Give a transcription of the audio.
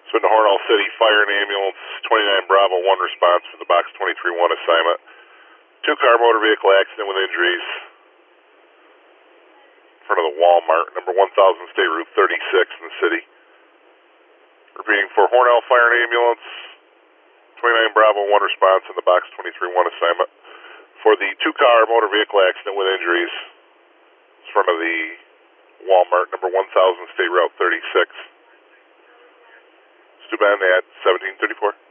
So in the Hornell City Fire and Ambulance, 29 Bravo 1 response for the Box 23-1 assignment. Two-car motor vehicle accident with injuries in front of the Walmart, number 1000 State Route 36 in the city. Repeating for Hornell Fire and Ambulance, 29 Bravo 1 response in the Box 23-1 assignment. For the two-car motor vehicle accident with injuries in front of the Walmart, number 1000 State Route 36. Stu Ben at 1734.